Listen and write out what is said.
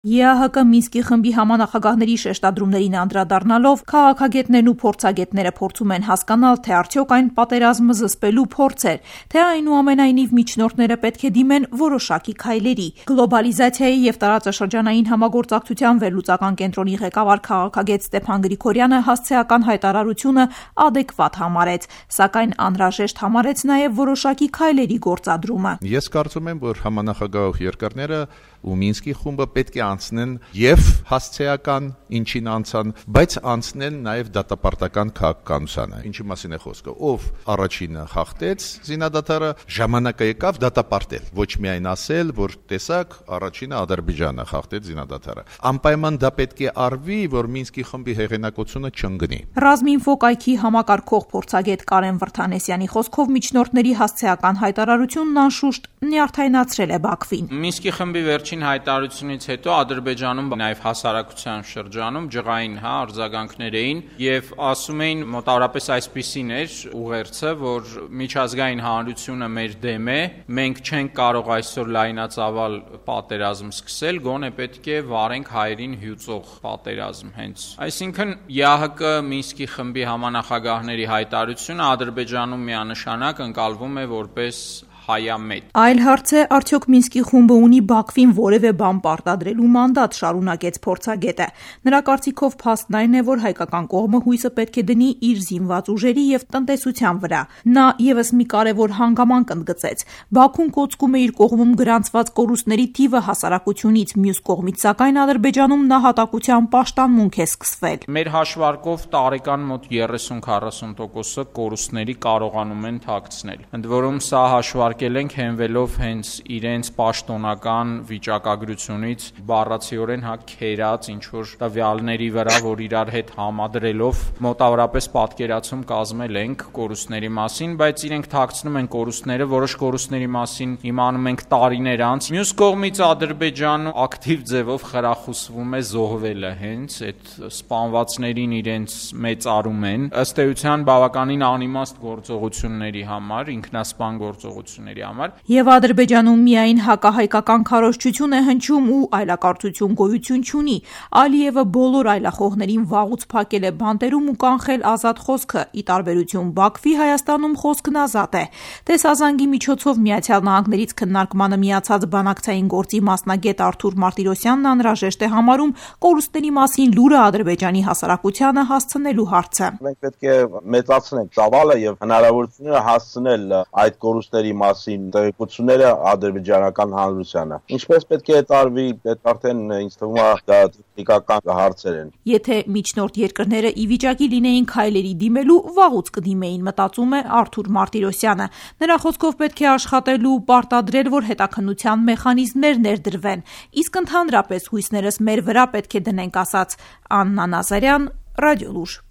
ԵԱՀԿ Մինսկի խմբի համանախագահների շեշտադրումներին անդրադառնալով քաղաքագետներն ու փորձագետները փորձում են հասկանալ, թե արդյոք այն պատերազմը զսպելու փորձ էր, թե այնուամենայնիվ միջնորդները պետք է դիմեն որոշակի քայլերի։ Գլոբալիզացիայի եւ տարածաշրջանային համագործակցության վերլուծական կենտրոնի ղեկավար քաղաքագետ Ստեփան Գրիգորյանը հասցեական հայտարարությունը ադեկվատ համարեց, սակայն անհրաժեշտ համարեց նաեւ որոշակի քայլերի գործադրումը։ Ես կարծում եմ, որ համանախագահող երկրները ու Մինսկի խումբը պետք է անցնեն եւ հասցեական ինչին անցան, բայց անցնեն նաեւ դատապարտական քաղաքականությանը։ Ինչի մասին է խոսքը։ Ով առաջինը խախտեց զինադատարը, ժամանակը եկավ դատապարտել, ոչ միայն ասել, որ տեսակ առաջինը Ադրբեջանը խախտեց զինադատարը։ Անպայման դա պետք է արվի, որ Մինսկի խմբի հեղինակությունը չընկնի։ Ռազմինֆո կայքի համակարգող փորձագետ Կարեն Վրթանեսյանի խոսքով միջնորդների հասցեական հայտարարությունն անշուշտ նյարդայնացրել է Բաքվին։ Մինսկի խմբի վերջին հայտարարությունից հետո Ադրբեջանում նաև հասարակության շրջանում ջղային արձագանքներ էին եւ ասում էին մոտավորապես այսպիսին էր ուղերձը, որ միջազգային հանրությունը մեր դեմ է, մենք չենք կարող այսօր լայնածավալ պատերազմ սկսել, գոնե պետք է վարենք հայերին հյուծող պատերազմ հենց։ Այսինքն ԵԱՀԿ Մինսկի խմբի համանախագահների հայտարարությունը Ադրբեջանում միանշանակ ընկալվում է որպես հայամետ։ Այլ հարց է, արդյոք Մինսկի խումբը ունի Բաքվին որևէ բան պարտադրելու մանդատ, շարունակեց փորձագետը։ Նրա կարծիքով փաստն այն է, որ հայկական կողմը հույսը պետք է դնի իր զինված ուժերի եւ տնտեսության վրա։ Նա եւս մի կարեւոր հանգամանք ընդգծեց։ Բաքուն կոծկում է իր կողմում գրանցված կորուստների թիվը հասարակությունից, մյուս կողմից սակայն Ադրբեջանում նահատակության պաշտամունք է սկսվել։ Մեր հաշվարկով տարեկան մոտ 30-40% կորուստների կարողանում են թաքցնել։ Ընդ որում սա հաշվարկել ենք հենվելով հենց իրենց պաշտոնական վիճակագրությունից բառացիորեն քերած ինչ-որ տվյալների վրա, որ իրար հետ համադրելով մոտավորապես պատկերացում կազմել ենք կորուստների մասին, բայց իրենք թաքցնում են կորուստները, որոշ կորուստների մասին իմանում ենք տարիներ անց։ Մյուս կողմից Ադրբեջանը ակտիվ ձևով խրախուսվում է զոհվելը հենց այդ սպանվածներին իրենց մեծարում են, ըստ էության բավականին անիմաստ գործողությունների համար, ինքնասպան գործողությունների համար։ Եվ Ադրբեջանում միայն հակահայկական քարոզչություն է հնչում ու այլակարծություն գոյություն չունի։ Ալիևը բոլոր այլախոհներին վաղուց փակել է բանտերում ու կանխել ազատ խոսքը։ Ի տարբերություն Բաքվի, Հայաստանում խոսքն ազատ է։ Տեսազանգի միջոցով Միացյալ Նահանգներից քննարկմանը միացած բանակցային գործի մասնագետ Արթուր Մարտիրոսյանն անհրաժեշտ է համարում կորուստների մասին լուրը Ադրբեջանի հասարակությանը հասցնելու հարցը։ Մենք պետք է մեծացնենք ծավալը եւ հնարավորությունը հասցնել այդ կորուստների մասին տեղեկությունները ադրբեջանական հանրությանը։ Ինչպես պետք է տարվի, այդ արդեն ինձ թվում է դա տեխնիկական հարցեր են։ Եթե միջնորդ երկրները ի վիճակի լինեին քայլերի դիմելու, վաղուց կդիմեին, մտածում է Արթուր Մարտիրոսյանը։ Նրա խոսքով պետք է աշխատել ու պարտադրել, որ հետաքննության մեխանիզմներ ներդրվեն։ Իսկ ընդհանրապես հույսներս մեր վրա պետք է դնենք, ասաց Աննա Նազարյան, Ռադիոլուր։